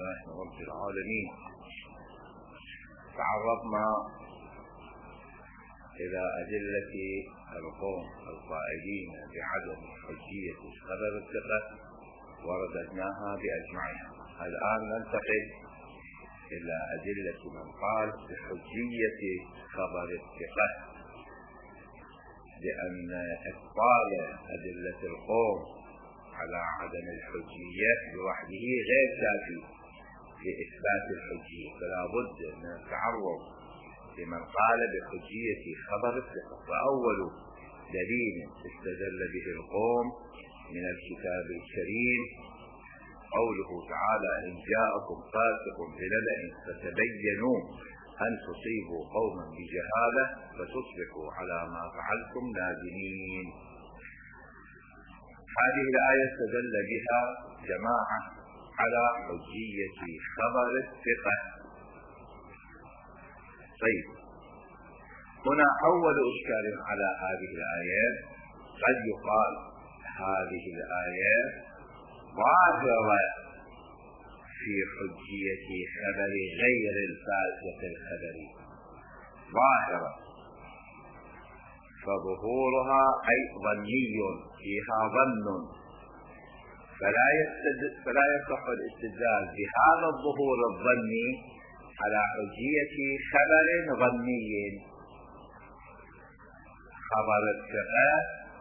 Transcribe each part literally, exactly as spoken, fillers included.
لله رب العالمين. تعرضنا إلى أدلة القوم القائلين بعدم حجية خبر الثقة ورددناها بأجمعها. الآن ننتقل إلى أدلة من قال بحجية خبر الثقة، لأن إبطال أدلة القوم على عدم الحجية لوحده غير كافي لإثبات الحجية، فلا بد من التعرض لمن قال بحجية خبر الثقة. وأول دليل استدل به القوم من الكتاب الكريم قوله تعالى: إن جاءكم فاسق بنبأ فتبينوا أن تصيبوا قوما بجهالة فتصبحوا على ما فعلتم نادمين. هذه الآية استدل بها جماعة على حجية خبر الثقة. طيب، هنا أول إشكال على هذه الآيات، قد يقال هذه الآيات ظاهرة في حجية خبر غير الفاسق الخبري، ظاهرة، فظهورها أي ظني، فيها ظن، فلا يستد... فلا يصح الاستدلال بهذا الظهور الظني على حجية خبر ظني. خبر الثقة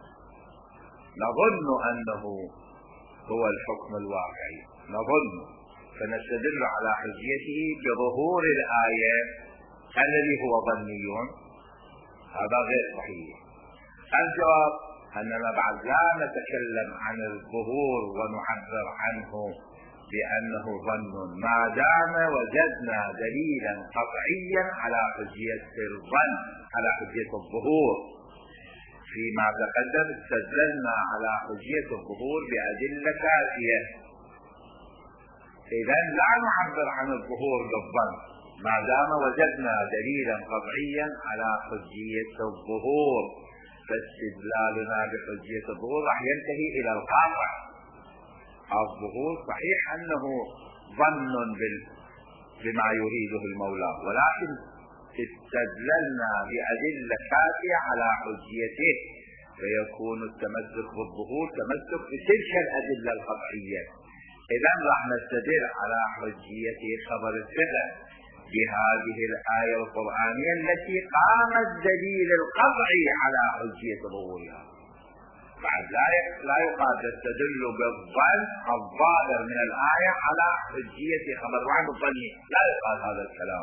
نظن أنه هو الحكم الواقعي، نظن، فنستدل على حجيته بظهور الآية الذي هو ظني. هذا غير صحيح. الجواب أننا بعد لا نتكلم عن الظهور ونعبر عنه بأنه ظن ما دام وجدنا دليلا قطعيا على حجية الظن، على حجية الظهور. فيما تقدم استدللنا على حجية الظهور بأدلة كافية، إذن لا نعبر عن الظهور بالظن ما دام وجدنا دليلا قطعيا على حجية الظهور، فاستدلالنا بحجية الظهور راح ينتهي إلى القاطع. الظهور صحيح أنه ظن بما يريده المولى، ولكن استدللنا بأدلة كافية على حجيته، فيكون التمسك بالظهور تمسك بتلك الأدلة القطعية. إذن راح نستدل على حجية خبر الثقة بهذه الآية القرآنية التي قام الدليل القطعي على حجية ظهورها. بعد لا يقال تستدل بالظن الظاهر من الآية على حجية خبر وعن الظني، لا يقال هذا الكلام،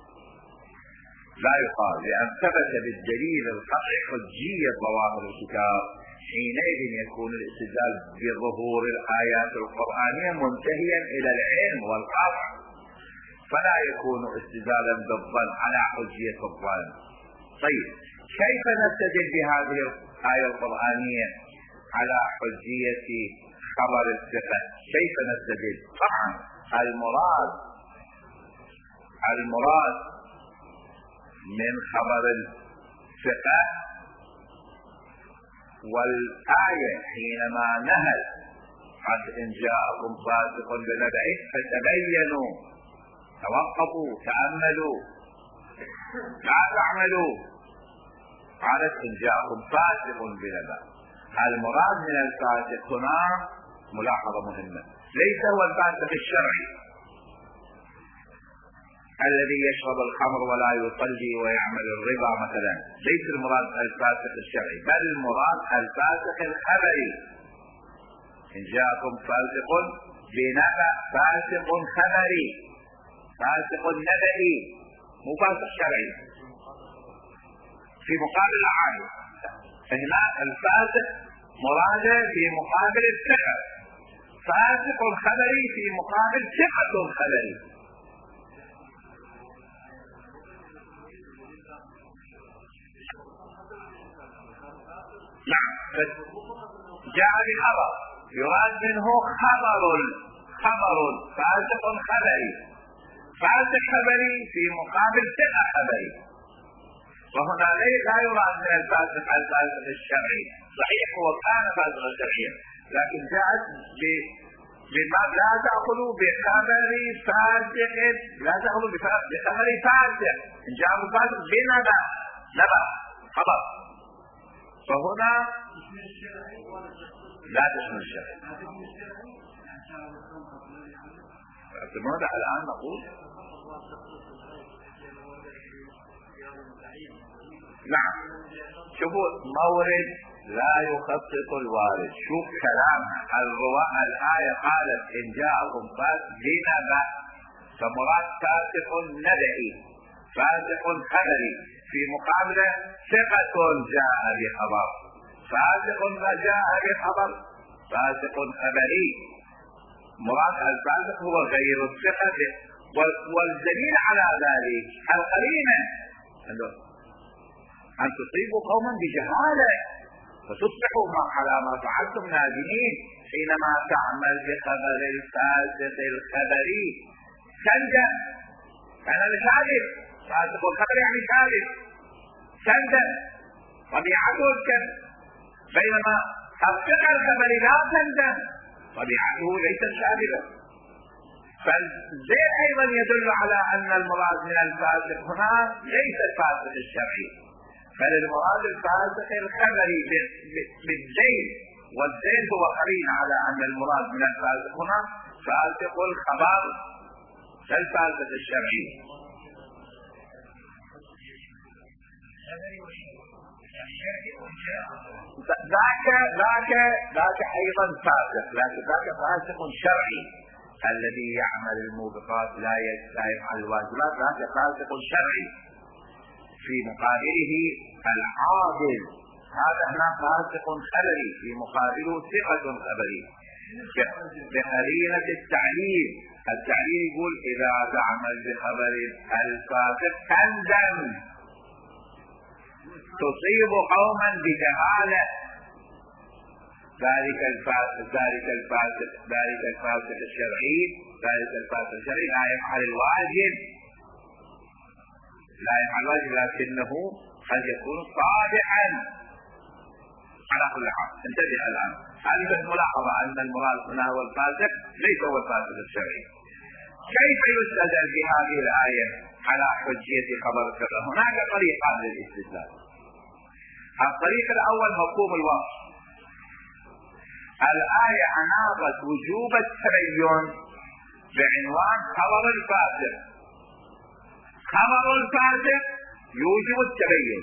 لا يقال، لأن ثبت بالدليل القطعي حجية ظواهر الكتاب. حينئذ يكون الاستدلال بظهور الآيات القرآنية منتهيا إلى العلم والقطع، فلا يكون استدلالا بالظن على حجية الظن. طيب، كيف نستدل بهذه الآية القرآنية على حجية خبر الثقة؟ كيف نستدل؟ طبعا المراد المراد من خبر الثقة والآية حينما نهت عن إن جاءكم فاسق بنبأ فتبينوا، توقفوا، تأملوا، لا تعملوا، قالت إن جاءكم فاسق بنبأ. المراد من الفاسق هنا ملاحظة مهمة، ليس هو الفاسق الشرعي الذي يشرب الخمر ولا يصلي ويعمل الربا مثلا، ليس المراد الفاسق الشرعي، بل المراد الفاسق الخبري. إن جاءكم فاسق بنبأ، فاسق خبري، فاسق نبئي، مو فاسق شرعي في مقابل العالم. هنا الفاسق مراده في مقابل الثقة، فاسق خبري في مقابل ثقة خبري. نعم، جاء بخبر يراد منه خبر خبر فاسق خبري، فاسق خبري في مقابل ثقة خبري. وهنا لا يراد من الفاسق الفاسق الشرعي، صحيح هو كان فاسقا شرعيا، لكن جاءت لا تأخذوا بخبر فاسق، لا تأخذوا بخبر فاسق، إن جاء فاسق بنبأ، نبأ خبر، فهنا لا تشمل الشرع. ماذا الآن نقول؟ نعم، شوفوا مورد لا يخصص الوارد. شوف كلامها الرواء، الآية قالت إن جاءكم فاسق بنبأ، فمراد فاسق ندعي، فاسق خبري، في مقابله ثقة جاء بخبر، فاسق ما جاء بخبر فاسق خبري. مراد الفاسق هو غير الثقة، والدليل على ذلك القرينة أن تصيبوا قوما بجهالة فتصبحوا على ما فعلتم نادمين حينما تعمل بخبر الفاسق الخبري. سندا أنا مشاهد، فاسق الخبر يعني شاهد، سندا طبيعته الكذب، بينما الثقة الخبري لا سندا طبيعته ليس شاهدا. فالزين أيضا يدل على أن المراد من الفاسق هنا ليس الفاسق الشرعي، بل المراد الفاسق الخبري بالزين، والزين هو قرين على أن المراد من الفاسق هنا فاسق الخبر لا الفاسق الشرعي. ذاك ذاك ذاك أيضا فاسق، لكن ذاك فاسق شرعي الذي يعمل الموبقات لا يفعل الواجبات، ذاك فاسق شرعي. في مقابله العادل، هذا هنا فاسق خبري، في مقابله ثقة خبري بقرينة التعليل. التعليل يقول إذا تعمل بخبر الفاسق تندم، تصيب قوما بجهالة، ذلك الفاسق ذلك الفاسق ذلك الفاسق الشرعي ذلك الفاسق الشرعي لا يفعل الواجب، لا يفعل الواجب، لكنه قد يكون صالحا. على كل حال انتبه الآن، هذه الملاحظة أن المراد هنا هو الفاسق ليس هو الفاسق الشرعي. كيف يستدل بهذه الآية على حجية خبر الثقة؟ هناك طريقان للاستدلال. الطريق الأول مفهوم الوصف. الآية أناطت وجوب التبين بعنوان خبر الفاسق. خبر الفاسق يوجب التبين،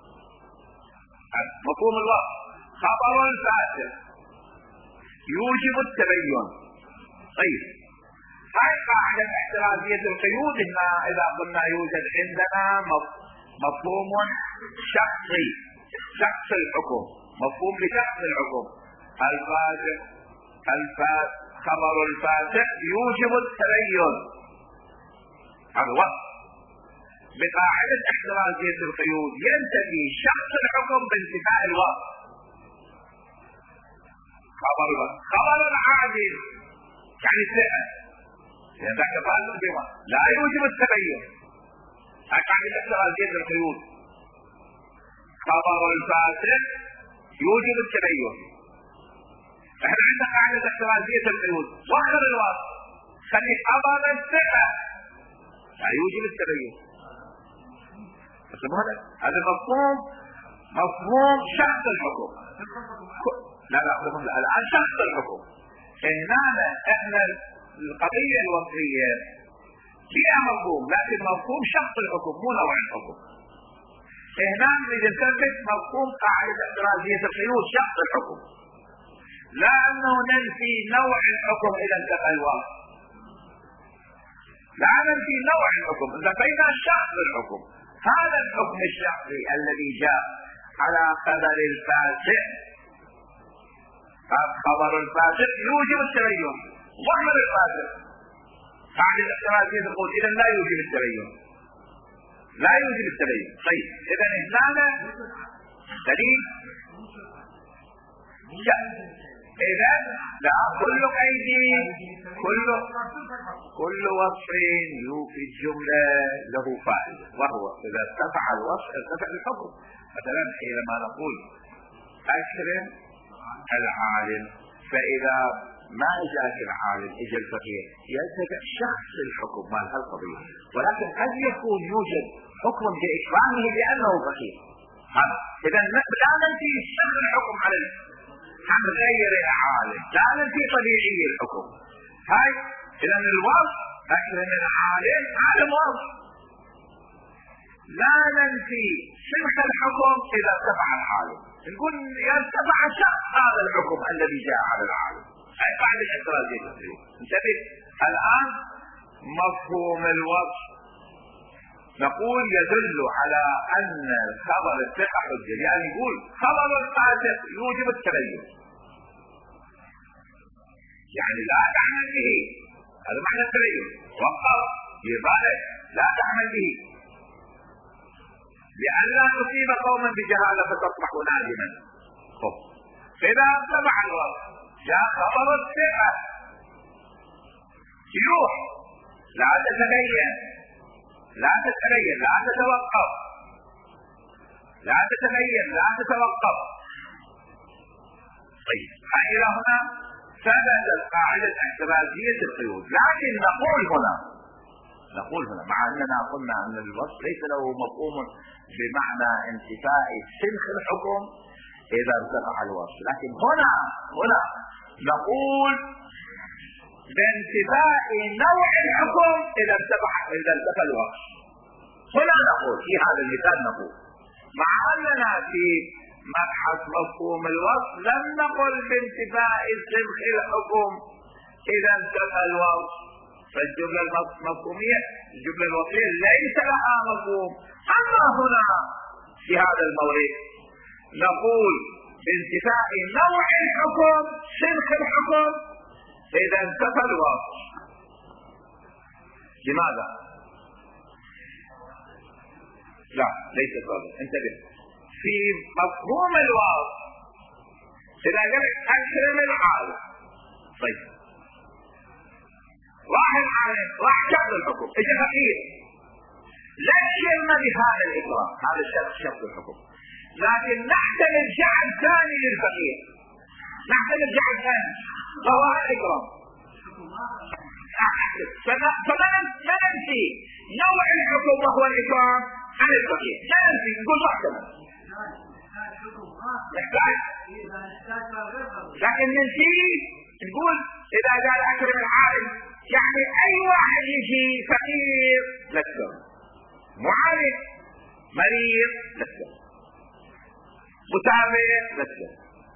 مفهوم الوصف، خبر الفاسق يوجب التبين. طيب، هاي قاعدة احترازية القيود. إنها إذا قلنا يوجد عندنا مفهوم شخصي، شخص الحكم، مفهوم بشخص الحكم. الفاسق الفاسق خبر الفاسق يوجب التبين، هذا وصف. بقاعدة احترازية القيود ينتفي شخص الحكم بانتفاء الوصف. خبر خبر العادل يعني الثقة، لأن ذاك فاسق بوصف لا يوجب التبين. هاي قاعدة احترازية القيود. خبر الفاسق يوجب التبين. احنا عندنا قاعدة احترازية القيود، وخر الوصف خلي خبر الثقة لا يوجب التبين. هذا مفهوم مفهوم شخص الحكم. لا لا الآن شخص الحكم. هنا احنا القضية الوصفية فيها مفهوم، لكن مفهوم شخص الحكم مو نوع الحكم. هنا نريد نثبت مفهوم قاعدة احترازية القيود شخص الحكم، لا أنه ننفي نوع الحكم إذا انتفى الوصف، لا ننفي نوع الحكم إذا بين شخص الحكم. هذا الحكم الشخصي الذي جاء على خبر الفاسق، خبر الفاسق يوجب التبين، وخبر الفاسق قاعدة احترازية تقول إذا لا يوجب التبين، لا يوجب التبين. طيب إذا هنا دليل إذا لا كل قيد كل كل وصف يوفي الجملة له فائدة، وهو إذا ارتفع الوصف ارتفع الحكم. مثلا حينما نقول أكرم العالم، فإذا ما اجاك العالم، اجى الفقيه، يتبع شخص الحكم مال هالقضيه، ولكن قد يكون يوجد حكم باكرامه لانه فقيه. اذا لا ننفي شخص الحكم على عن غير العالم، لا ننفي طبيعي الحكم. هاي اذا الوصف اكرم العالم عالم وصف، لا ننفي شرك الحكم اذا ارتفع العالم، نقول يرتفع شخص هذا الحكم الذي جاء على العالم. هاي بعد الاعتراضية التقريب. انتبه الان مفهوم الوصف نقول يدل على ان خبر الثقة حجة، يعني يقول خبر الفاسق يوجب التغير، يعني لا تعمل به، هذا معنى التغير، وقف يبالغ لا تعمل به لأن لا تصيب قوما بجهالة فتصبح نادما. إذا اتبع الوصف جاء خبر الثقة يروح لا تتغير لا تتغير لا تتوقف لا تتغير لا تتوقف. طيب إلى هنا ثبتت قاعدة احترازية القيود، لكن نقول هنا نقول هنا مع أننا قلنا أن الوصف ليس له مفهوم بمعنى انتفاء سلخ الحكم إذا ارتفع الوصف، لكن هنا هنا نقول بانتفاء نوع الحكم إذا ارتفع إذا ارتفع الوصف. هنا نقول في هذا المثال نقول مع أننا في مبحث مفهوم الوصف لم نقل بانتفاء سلخ الحكم إذا ارتفع الوصف، فالجملة المفهومية الجملة الوصفية ليس لها مفهوم. أما هنا في هذا المورد نقول بانتفاء نوع الحكم سلخ الحكم إذا انتفى الوصف. لماذا؟ لا ليس ذلك، انتبه في مفهوم الوصف إذا قلت أكرم العالم، طيب واحد عالم واحد شخص الحكم اجى فقير لا يشيرنا بهذا الإكرام، هذا الشخص شخص الحكم، لكن نحتمل جعل ثاني للفقير، نحتمل جعل ثاني وهو الإكرام، فما ننسي نوع الحكم وهو الإكرام عن الفقير، لا ننسي نقول محتمل نحتاج، لكن ننسي نقول إذا قال أكرم العالم يعني أي واحد يجي فقير لكتر، معالج مريض لكتر، متابع لكتر،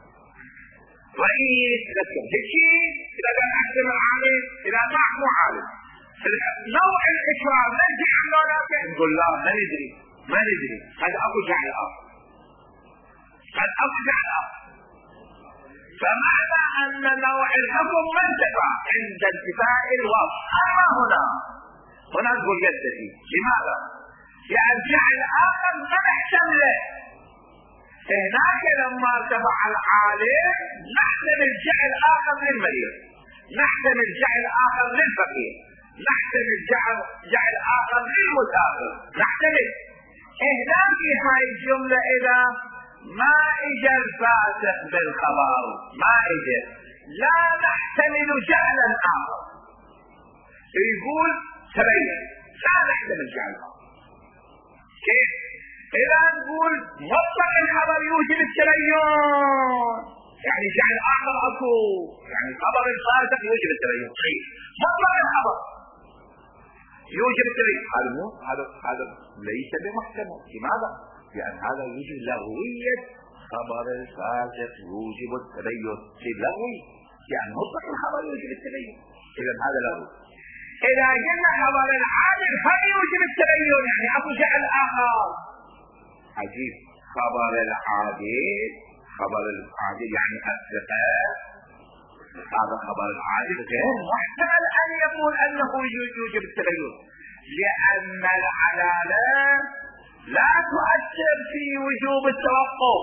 رئيس لكتر، هالشيء إذا قال أكرم العالم إذا طاع معالج نوع الإكرام ننسي عنه، لكن نقول لا ما ندري ما ندري هذا أبو جعل آخر، هذا أبو جعل آخر. فمعنى أن نوع الحكم منتفع عند انتفاء الوصف. أما هنا هنا نقول يستفي، لماذا؟ لأن جعل آخر ما نحتمله، هناك لما ارتفع العالم نحتمل جعل آخر للمريض، نحتمل جعل آخر للفقير، نحتمل جعل جعل آخر للمسافر، نحتمل هنا في هاي الجملة إذا ما اجى الفاسق بالخبر ما اجى لا نحتمل جعلا آخر، يقول تبين لا نحتمل جعلا آخر. كيف؟ إذا نقول مطلق الخبر يوجب التبين، يعني جعل آخر أكو، يعني خبر الفاسق يوجب التبين، مطلق الخبر يوجب التبين، هذا مو هذا هذا ليس بمحتمل. لماذا؟ لأن هذا يوجب لغوية خبر الفاسق يوجب التبين في اللغوي، يعني مطلق الخبر يوجب التبين، إذا هذا لغوي. إذا قلنا خبر العادل هل يوجب التبين يعني أبو جعل آخر، عجيب، خبر العادل خبر العادل يعني الثقة، هذا خبر العادل غير محتمل أن يقول أنه يوجب التبين، لأن العدالة لا تؤثر في وجوب التوقف،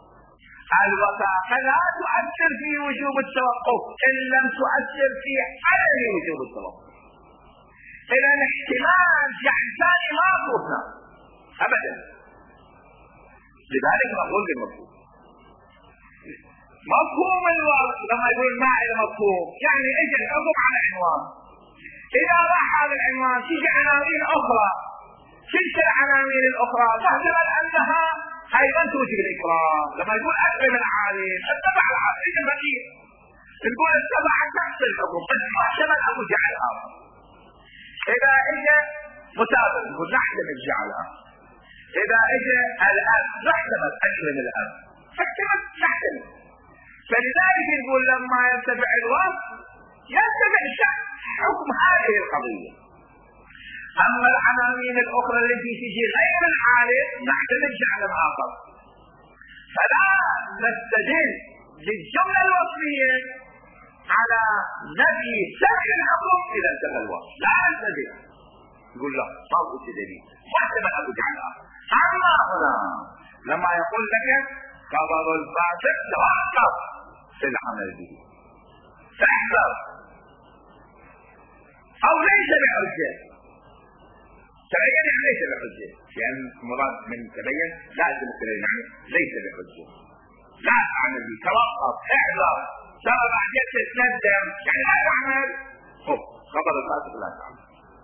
الوثاقة لا تؤثر في وجوب التوقف إن لم تؤثر في عدم وجوب التوقف. إذا احتمال جعل ثاني ما أطلبنا أبدا، لذلك نقول بالمفهوم. مفهوم الوصف لما يقول ما إلى مفهوم يعني اجى الحكم على عنوان، اذا راح هذا العنوان تيجي عناوين اخرى، تلك العناوين الاخرى تحتمل انها ايضا توجب الاكرام. لما يقول اكرم العالم اتبع العالم اجى البقيه، تقول اتبع نفس الحكم بس ما احتمل ابو جعل اخر. اذا اجى متابع نقول نحتمل جعل اخر، اذا اجى الاب نحتمل اكرم الاب، فاحتمل نحتمل. فلذلك يقول لما يرتفع الوصف يرتفع شأن حكم هذه القضية. اما العناوين الاخرى التي تجي غير العالم نحتمل جعل اخر، فلا نستدل للجملة الوصفية على نفي سبع الحكم اذا انتهى الوصف، لا نستدل يقول لا ما هو دليل واحتمل ابو جعل اخر. اما هنا لما يقول لك خبر الفاسق توقف في العمل به فاحذر او ليس بحجة. تبين يعني ليس بحجة، لان مراد من تبين لازم تبين يعني ليس بحجة، لا تعمل به توقف احذر ترى بعد تتندم يعني لا تعمل. خب خبر الفاسق لا تعمل.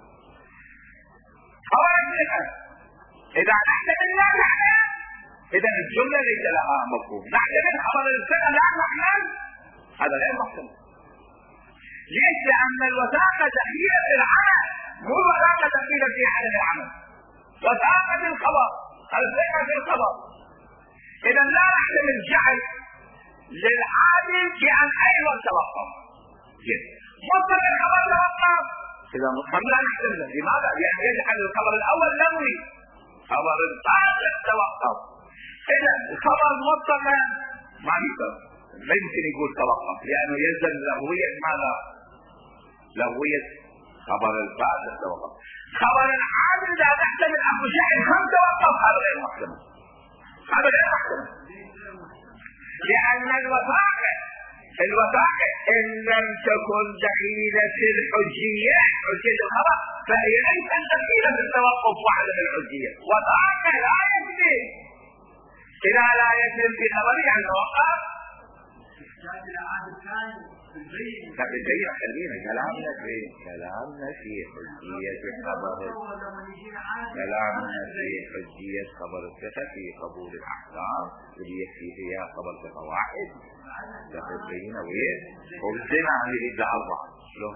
خبر الثقة اذا نحتمل لا نعمل، اذا الجملة ليس لها مفهوم. نحتمل خبر الثقة لا نعمل، هذا غير محتمل. ليش؟ لان الوثاقة دخيلة في العمل، مو الوثاقة دخيلة في عدم العمل. وثاقة الخبر الثقة في الخبر. اذا لا نحتمل جعل للعامل بان ايضا توقف. مطلق الخبر توقف، اذا مطلق لا نحتمل. لماذا؟ لان يجعل الخبر الاول نوي، خبر الفاسق توقف. اذا الخبر مطلق ما يقدر لا يمكن يقول توقف، لانه يلزم لغوية ماذا؟ لغوية خبر الفاسق توقف. خبر العامل لا تحتمل ابو جهل هم توقف، هذا غير محتمل، هذا غير محتمل. لان الوثاقة الوثاقة ان لم تكن دخيلة في الحجية حجية الخبر فهي ليست دخيلة في التوقف وعدم الحجية. وثاقة لا يمكن اذا لا يتم في خبره عن توقف. لا بالبيع خلينا كلامنا في كلامنا في حجية خبر كلامنا في حجية خبر الثقة في قبول الأحكام اللي يكفي فيها خبر ثقة واحد. لا بالبينة وين وبالسمع عن يريد أربعة شلون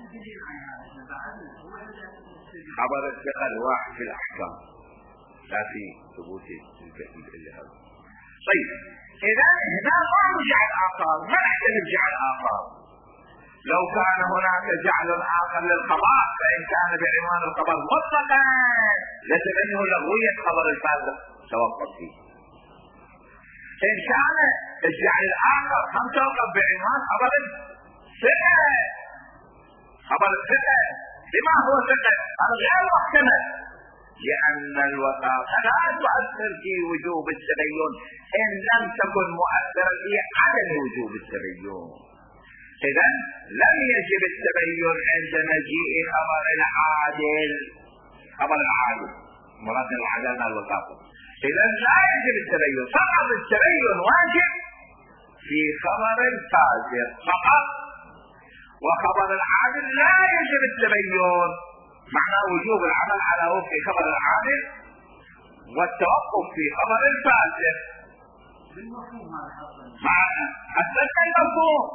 خبر الثقة الواحد في الأحكام لا في ثبوت الكثير اللي هذا. طيب إذا هنا ما جعل آخر، ما نحتمل جعل آخر. لو كان هناك جعل آخر للخبر فإن كان بعنوان الخبر مطلقا لتبنه لغوية خبر الفاسق توقف فيه. إن كان الجعل الآخر هم توقف بعنوان خبر الثقة. خبر الثقة لما هو ثقة؟ هذا غير محتمل، لأن الوثاقة لا تؤثر في وجوب التبين إن لم تكن مؤثرة في عدم وجوب التبين. إذا لم يجب التبين عند مجيء خبر العادل. خبر العادل مراد العدل مع الوثاقة. إذا لا يجب التبين، فقط التبين واجب في خبر الفاسق فقط، وخبر العادل لا يجب التبين، معنى وجوب العمل على وفق خبر العامل والتوقف في خبر الفاسق. معنى حسنا المفهوم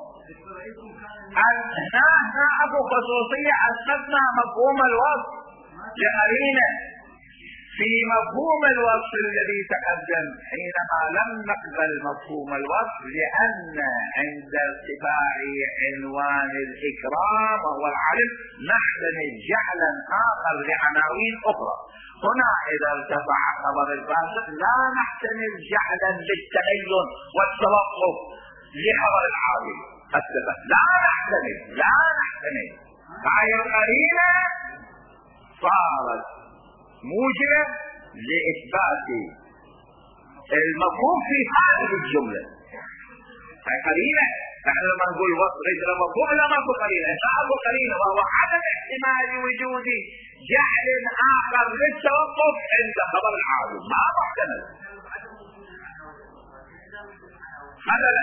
هنا ابو خصوصية حسنا مفهوم الوصف لقرينه في مفهوم الوصف الذي تقدم حينما لم نقبل مفهوم الوصف لأن عند ارتفاع عنوان الإكرام وهو العلم نحتمل جعلا آخر لعناوين أخرى. هنا إذا ارتفع خبر الفاسق لا نحتمل جعلا للتبين والتوقف لخبر العالم الثبت، لا نحتمل لا نحتمل هاي القرينة صارت موجبة لإثبات المفهوم في هذه الجملة. هاي قرينة، نحن لما نقول وصف غير مفهوم لا ماكو قرينة، ماكو قرينة وهو عدم احتمال وجود جعل آخر للتوقف عند خبر العالم، ما محتمل. مثلا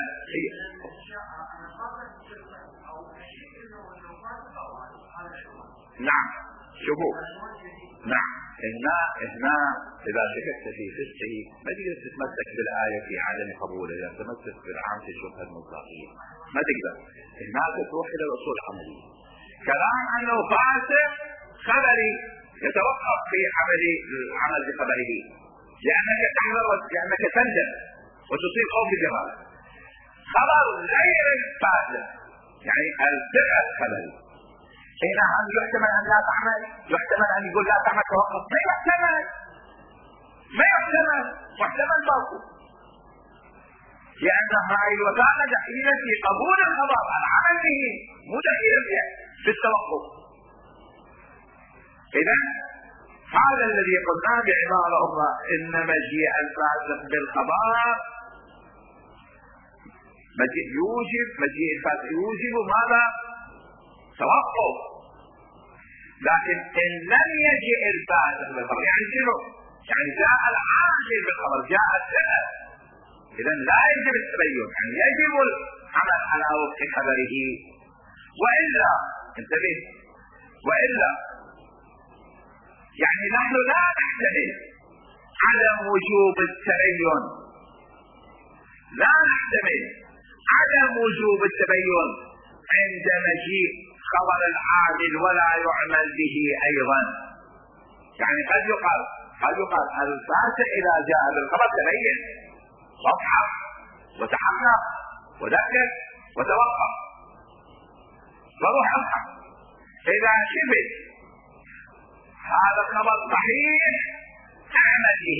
نعم شوفوا نعم هنا هنا اذا شككت في فسقه ما تقدر تتمسك بالايه في عدم قبوله، اذا تمسك بالعام في الشبهه المصداقيه ما تقدر. هناك تروح الى الاصول العمليه. كلام انه فاسق خبري يتوقف في عمل العمل بخبره، لانك تحذر لانك تندم وتصيب خوف جمال. خبر غير الفاسق يعني الثقه خبري، حين هل يحتمل ان لا تعمل؟ يحتمل ان يقول لا تعمل توقف؟ ما يحتمل ما يحتمل محتمل باطل، لان هاي الوسائل دخيله في قبول الخبر العمل به، مو دخيله في التوقف. اذا هذا الذي قلناه بعباره اخرى ان مجيء الفاسق بالخبر مجيء يوجب مجيء الفاسق يوجب ماذا؟ توقف. لكن ان لم يجئ الفاسق بالخبر يعني شنو؟ يعني جاء العاقل بالخبر، جاء الثقة، اذا لا يجب التبين، يعني يجب العمل على وفق خبره. والا انتبه، والا يعني نحن لا نحتمل عدم وجوب التبين، لا نحتمل عدم وجوب التبين عند مجيء خبر العادل ولا يعمل به ايضا. يعني قد يقال قد يقال الفاسق اذا جاء بالخبر تبين وابحث وتحقق وذكر وتوقف وروح ابحث. اذا شبه هذا الخبر صحيح اعمل به،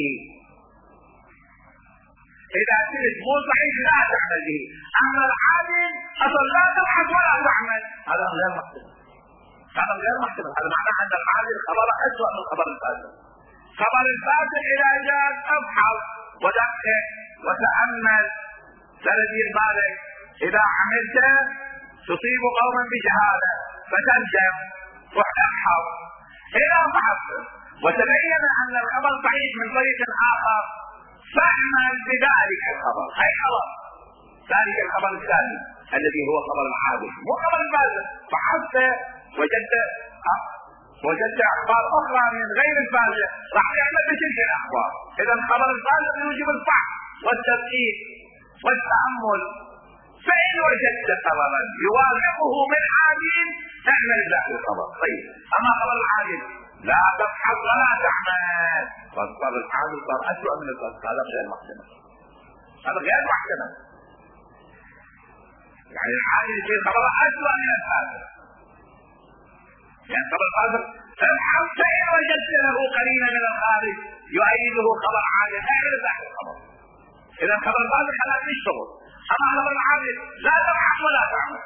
اذا شبه مو صحيح لا تعمل به. اما العادل اصلا لا تبحث ولا تعمل، هذا غير محتمل، هذا غير محتمل. هذا معناه ان العادل خبر اسوأ من خبر الفاسق. خبر الفاسق اذا جاء ابحث ودقق وتامل تدبير بالك، اذا عملت تصيب قوما بجهاله فتندم وتبحث. اذا بحثت وتبين ان الخبر صحيح من طريق اخر فاعمل بذلك الخبر، اي خبر ذلك الخبر الثاني الذي هو خبر العادل مو خبر الفاسق. بحثت وجدت وجدت اخبار اخرى من غير الفاسق راح يعمل بتلك الاخبار. اذا خبر الفاسق يوجب الفحص والتدقيق والتامل. فان وجدت خبرا يوافقه من عادل تعمل ذاك الخبر. طيب اما خبر العادل لا تبحث ولا تعمل، فالخبر العادل صار اسوء من الفاسق. هذا غير محتمل، هذا غير محتمل. يعني العادل يصير خبر اسوء من الفاسق، يعني خبر الفاسق تبحث فان وجدت له قرينا من الخارج يؤيده خبر عادل غير ذاك الخبر. اذا خبر الفاسق خلاك تشتغل، اما خبر العادل لا تبحث ولا تعمل،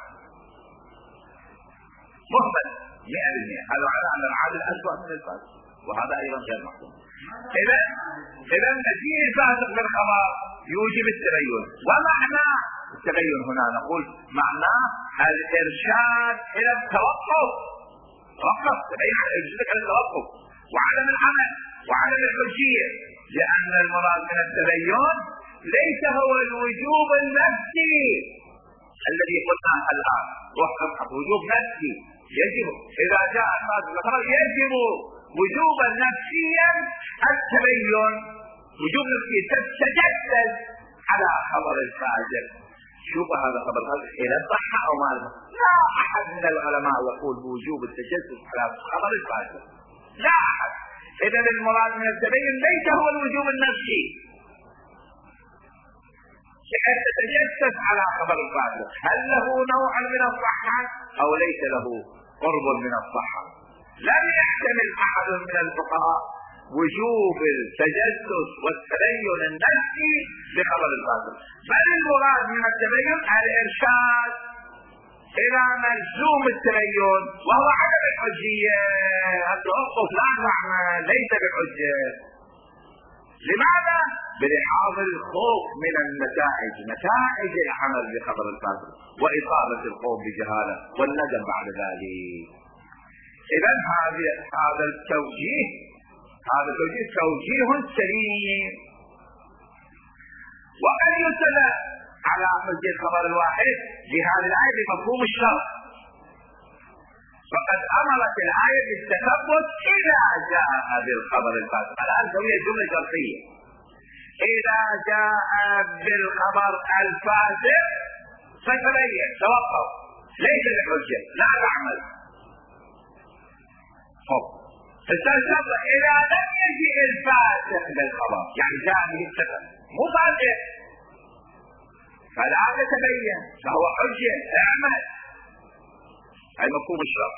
مهمل مئة بالمئة. هذا على ان العادل اسوأ من الفاسق، وهذا ايضا غير محتمل. اذا اذا مجيء الفاسق بالخبر يوجب التبين. ومعنى التبين هنا نقول معناه الارشاد الى التوقف، توقف تبين يرشدك الى التوقف وعدم العمل وعدم الحجيه، لان المراد من التبين ليس هو الوجوب النفسي الذي قلناه الان. وجوب نفسي يجب اذا جاء الفاسق بالخبر يجب وجوبا نفسيا التبين، وجوب نفسي تتجسس على خبر الفاسق. شوف هذا خبر الفاسق الى صحة او ما لا احد من العلماء يقول بوجوب التجسس على خبر الفاسق، لا احد. اذا المراد من التبين ليس هو الوجوب النفسي لأن تتجسس على خبر الفاسق، هل له نوع من الصحة او ليس له قرب من الصحة. لم يحتمل احد من الفقهاء وجوب التجسس والتبين النفسي لخبر الفاسق، بل المراد من التبين الارشاد الى ملزوم التبين وهو عدم الحجية. التوقف لا تعمل ليس بحجة. لماذا؟ بلحاظ الخوف من النتائج، نتائج العمل بخبر الفاسق واصابة القوم بجهالة والندم بعد ذلك. اذا هذا التوجيه هذا التوجيه توجيه سليم. وقد يستدل على حجية الخبر الواحد بهذه الآية بمفهوم الشرط. فقد أمرت الآية بالتثبت إذا جاء بالخبر الفاسد. الآن سوية جملة شرطية، إذا جاء بالخبر الفاسد فتبين توقف ليس بحجة لا تعمل. الشرط إذا لم يجئ الفاسق بالخبر، يعني جاء به السبب مو فاسق، فالآن تبين فهو حجة اعمل. هي مفهوم الشرط.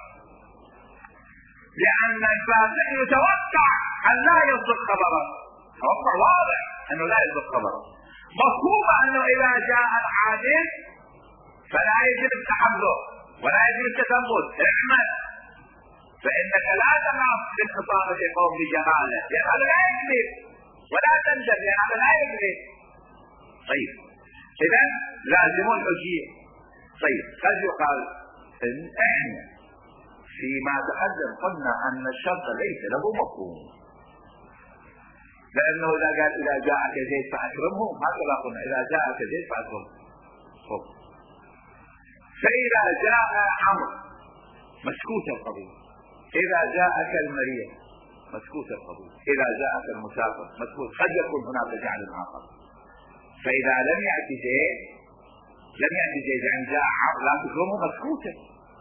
لأن الفاسق يتوقع أن لا يصدق خبره، توقع واضح أنه لا يصدق خبره. مفهوم أنه إذا جاء العادل فلا يجب التحرك ولا يجب التثبت اعمل، فإنك لا تخاف من خطابة قوم بجهالة، لأن هذا لا يكذب، ولا تندم لأن هذا لا يكذب. طيب إذا لازم الحجية. طيب قد يقال إن إحنا فيما تقدم قلنا أن الشرط ليس له مفهوم، لأنه إذا قال إذا جاءك زيد فأكرمه، هكذا قلنا إذا جاءك زيد فأكرمه. فإذا جاء عمرو مسكوت القضية، إذا جاءك المريض مسكوت القضية، إذا جاءك المسافر مسكوت. قد يكون هناك جعل آخر. فإذا لم يأتي زيد لم يأتي زيد عند جاء عمرو لا تكرمه مسكوتا.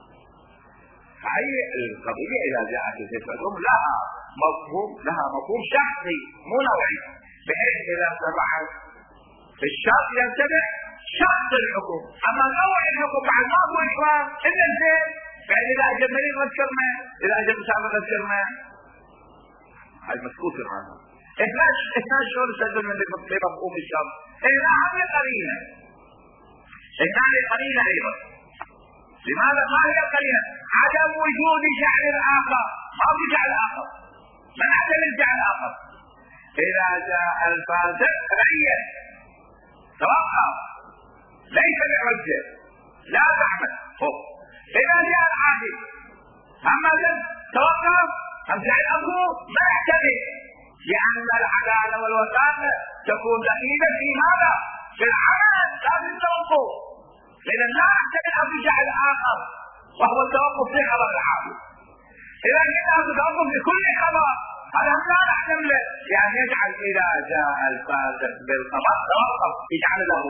هي القضية إذا جاءك زيد فأكرمه لها مفهوم، لها مفهوم شخصي مو نوعي، بحيث إذا ارتفعت الشرط ينتبه شخص الحكم، أما نوع الحكم بعد ما هو إكرام إلا الزيد. يعني إذا أجل مريض نذكرنا، إذا أجل مسافر نذكرنا، هاي مسكوت عنها. إثناش إثناش شهور يستدل من مفهوم الشرط. إذا هم قرينة، إثنان قرينة أيضا. لماذا؟ ما هي القرينة؟ عدم وجود جعل الآخر، ما في جعل آخر، من عدم الجعل الآخر. إذا جاء الفاسق ريا توقف ليس بحجة لا تعمل. إذا جاء العادل أما توقف أرجع الأمر ما يحتمل، لأن العدالة والوساطة تكون دخيلة في ماذا؟ في العمل لا في التوقف، لأن لا يحتمل أن يرجع الآخر وهو التوقف في خبر العادل. إذا كنا نتوقف لكل خبر هذا لا نحتمل، يعني يجعل إذا جاء الفاسق بالخبر توقف يجعل له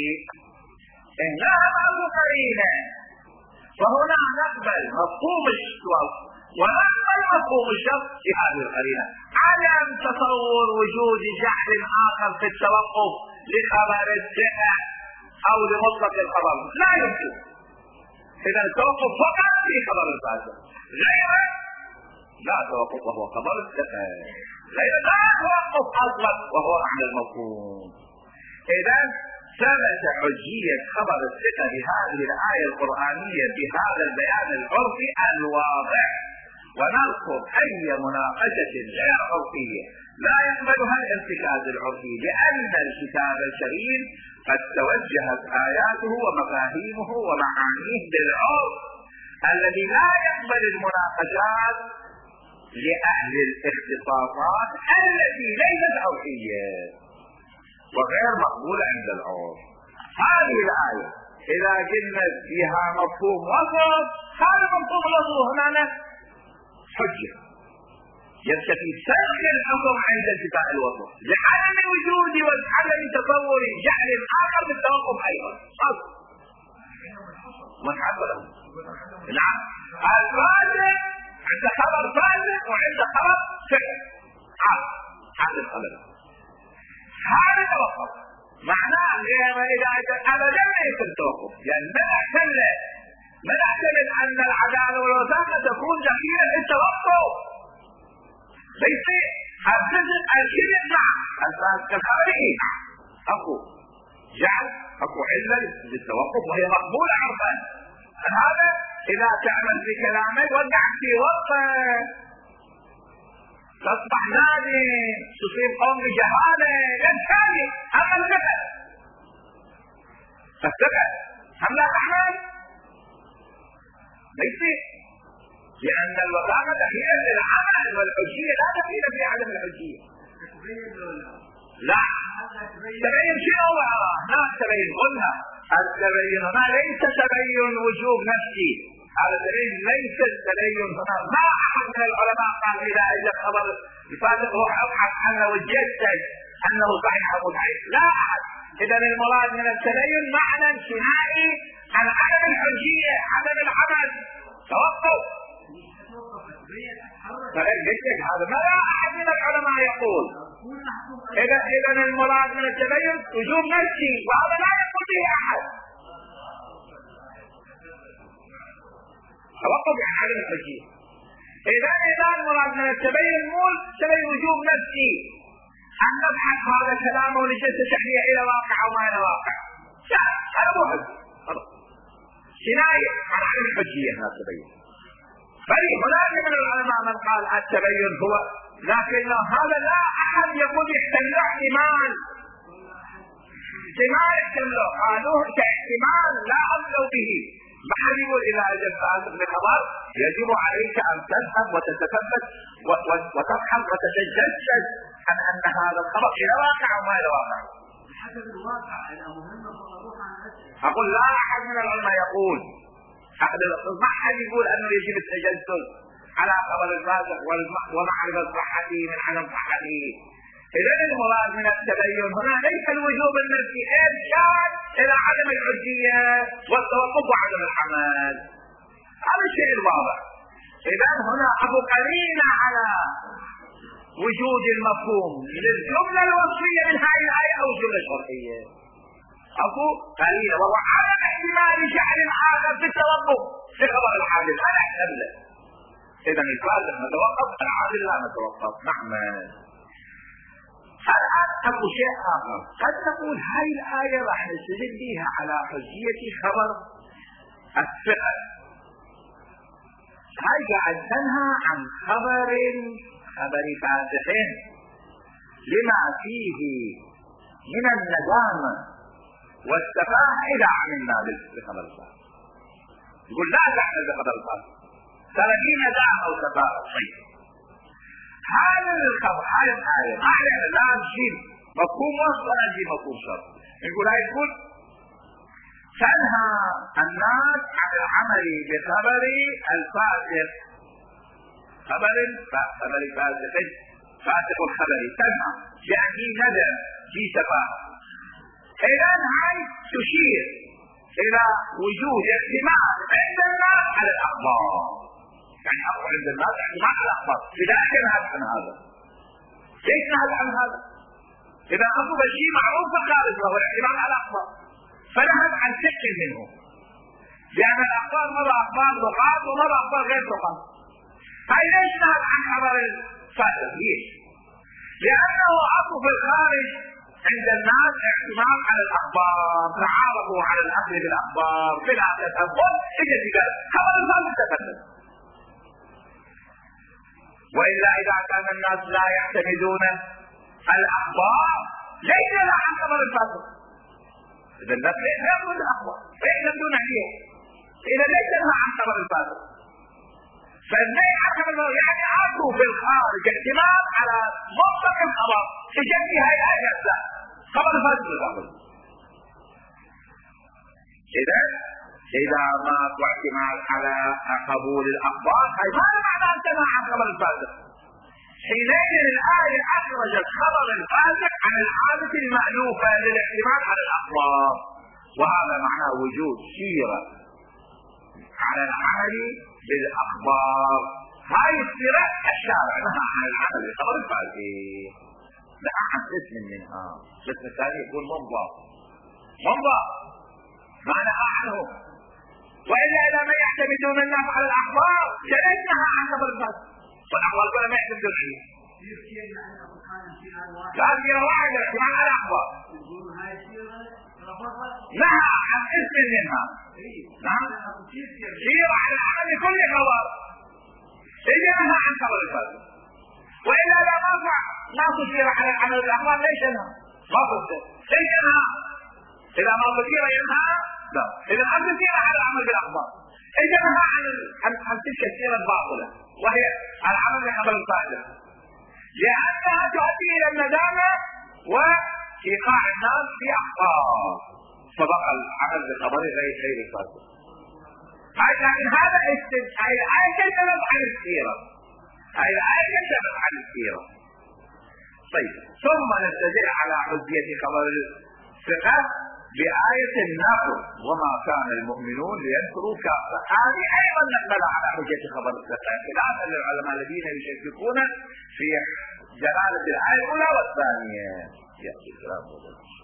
إنها بعض قرينة. فهنا نقبل مفهوم الشرط ونقبل مفهوم الشرط في هذه القرينة. عدم تصور وجود جعل آخر في التوقف لخبر الثقة أو لمطلق الخبر لا يمكن. إذا التوقف فقط في خبر الفاسق، غيره لا توقف وهو خبر الثقة، غيره لا توقف أصلا وهو معنى المفهوم. إذا ثبت حجية خبر الثقة بهذه الآية القرآنية بهذا البيان العرفي الواضح، ونرفض أي مناقشة غير عرفية لا يقبلها الارتكاز العرفي، لأن الكتاب الكريم قد توجهت آياته ومفاهيمه ومعانيه بالعرف الذي لا يقبل المناقشات لأهل الاختصاصات التي ليست عرفية وغير مقبولة عند العرف. هذه الآية إذا قلنا فيها مفهوم وصف، هذا مفهوم الوصف هنا حجة يكتفي سلخ الحكم عند انتفاء الوصف لعدم وجود وعدم تصور جعل آخر بالتوقف أيضا أصل متعب له. نعم الفاسق عند خبر فاسق وعند خبر فقه عرض هذا الخبر هذا توقف معناه إذا أبدا ما يصير توقف، يعني ما احتمل ما احتمل أن العدالة والوثاقة تكون دخيلة في التوقف. ليس الرزق الكذب مع الفاسق الخارجي أكو جعل أكو علة للتوقف وهي مقبولة عرفا. هذا إذا تعمل في كلامك وقعت في وقت تصبح نادي تصيب قوم بجهالة ينتهي. أما الثقة الثقة هم لا تحمل ليس، لأن الوثاقة دخيلة للعمل والحجية لا دخيلة في عدم الحجية. لا تبين شنو وراء؟ لا تبين قلنا التبين هنا ليس تبين وجوب نفسي، هذا تبين ليس التبين هنا. ما احد من العلماء قال اذا اجى خبر الفاسق روح ابحث عنه وجدت انه صحيح او ضعيف، لا احد. اذا المراد من التبين معنى انتهائي عن عدم الحجيه، عدم العمل، توقف. هذا ما لا احد من العلماء يقول. اذا اذا المراد من التبين وجوب نفسي، وهذا لا يقول به احد. توقف عن عدم الحجيه. اذا اذا المراد من التبين مو تبين وجوب نفسي، ان نبحث هذا الكلام ونجد تحليه الى واقع او ما الى واقع، لا هذا مو حجه، كنايه عن عدم الحجيه هذا التبين. بل هناك من العلماء من قال التبين هو، لكن هذا لا احد يقول يحتمل احتمال، احتمال يحتمله، قالوه كاحتمال لا اصل به. ما حد يقول اذا اجى الفاسق بخبر يجب عليك ان تذهب وتتثبت وتبحث وتتجسد عن ان هذا الخبر الى واقع او ما الى واقع. حسب الواقع اذا مهم فروح عن اسئله. اقول لا احد من العلماء يقول، ما حد يقول انه يجب التجسد على خبر الفاسق ومعرفه صحته من عدم صحته. اذا المراد من التبين هنا ليس الوجوب النفسي، ارشاد الى عدم الحجيه والتوقف وعدم العمل. هذا الشيء الواضح. اذا هنا ابو قرينه على وجود المفهوم للجمله الوصفيه من هذه الايه او الجمله الشرعيه. ابو قرينه وهو عدم احتمال جعل اخر في التوقف في خبر الحادث، هذا احتمله. اذا الفاسق نتوقف، العادل لا نتوقف، نعمل. الآن أبو شيء آخر، قد تقول هاي الآية راح نستدل بها على حجية خبر الثقة. هاي قاعد تنهى عن خبر خبر فاسق لما فيه من الندامة والسفاهة إذا عملنا بخبر الفاسق. يقول لا تعمل بخبر الفاسق، ترى في ندامة وسفاهة. طيب هذا الخبر، هذه الآية معنى لا نجيب مفهوم وصف ولا نجيب مفهوم شرط. يقول هاي تقول تنهى الناس عن العمل بخبر الفاسق، خبر خبر فاسق فاسق الخبر، تنهى يعني ندم في سفاهة. إذا هاي تشير إلى وجود احتمال عند الناس على الأخبار، يعني أقوى عند الناس احتمال على الأخبار. لذلك نهت عن هذا. ليش نهت عن هذا؟ إذا أصبح شيء معروف في الخارج وهو الاحتمال على الأخبار، فنهت عن شك منه، لأن الأخبار مرة أخبار ثقات ومرة أخبار غير ثقات. هاي ليش نهت عن خبر الفاسق؟ ليش؟ لأنه أصل في الخارج عند الناس احتمال على الأخبار، تعارفوا على الأخذ بالأخبار بلا تثبت، إجا ذلك خبر الفاسق تثبت. وإلا إذا كان الناس لا يعتمدون الأخبار ليس لها عن خبر الفاسق. إذا الناس ليس يأخذون الأخبار، ليس يأخذون عليه، إذا ليس لها عن خبر الفاسق. فالنهي عن خبر الفاسق يعني أكو في الخارج احتمال على مطلق الخبر، تجدي هاي الآية نفسها خبر الفاسق الأخبار. إذا إذا ما احتمال على قبول الأخبار، هاي ماذا معنى أن تنهى عن خبر الفاسق؟ حينئذ الآية أخرجت خبر الفاسق عن العادة المألوفة للاحتمال على الأخبار، وهذا معناه وجود سيرة على العمل بالأخبار. هاي السيرة الشارع نهى عن العمل بخبر الفاسق، لا عن اسم منها، الاسم الثاني يكون منظر منظر معنى عنه. وإلا إذا ما يعتمدون الناس على الأخبار كأنها عن خبر الفاسق، والأخبار كلها ما يعتمدون عليه. هذه واحدة احتمال على الأخبار، نهى عن اسم منها. نعم سيرة على عمل كل خبر، إذا نهى عن خبر الفاسق. وإلا إذا ما فعل ما تصير على العمل بالأخبار ليش نهى؟ ما تصير ليش نهى؟ إذا ما تصير ينهى؟ لا. إذا ما تصير على العمل بالأخبار، إذا نهى عن عن عن تلك السيرة الباطلة وهي العمل بخبر الفاسق، لأنها تؤدي إلى الندامة في قاع الناس في أخبار سبق العمل بخبر غير غير الفاسد. لكن هذا هاي الآية كتبت عن السيرة، هاي الآية كتبت عن السيرة. طيب ثم نتجه على حجية خبر الثقة بآية النصر وما كان المؤمنون لينصروا كافة. هذه أيضا نقبل على حجية خبر الثقة خلافا للعلماء الذين يشككون في جلالة الآية الأولى والثانية. يأتي الكلام